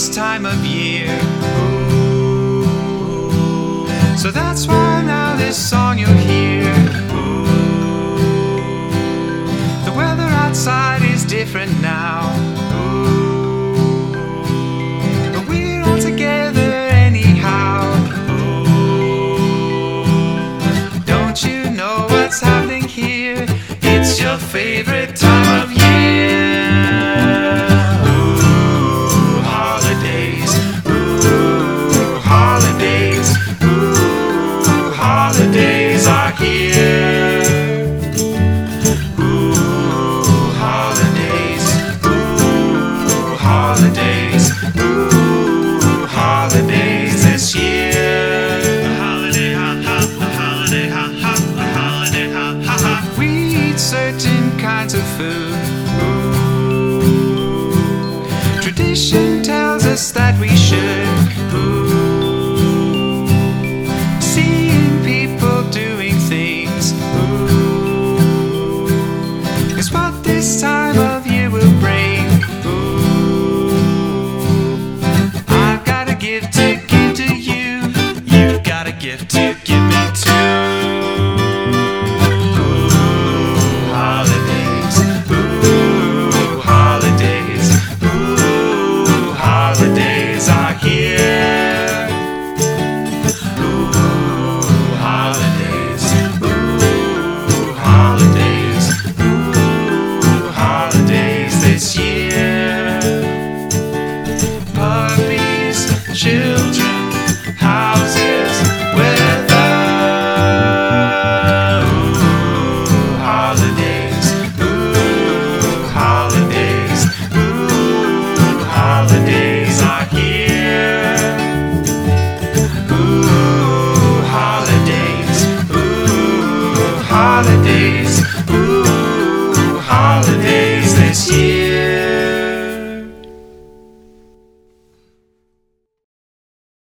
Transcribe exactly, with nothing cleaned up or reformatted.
this time of year. Ooh. So that's why now this song you'll hear. Ooh. The weather outside is different now. Ooh. But we're all together anyhow. Ooh. Don't you know what's happening here? It's your favorite time of year. Ooh, holidays. Ooh, holidays. Ooh, holidays are here. Ooh, holidays. Ooh, holidays. Ooh, holidays this year. A holiday, ha ha. A holiday, ha ha. A holiday, ha ha ha. We eat certain kinds of food. Ooh. Tradition tells us that we should. Ooh. Seeing people doing things. Ooh. Is what this time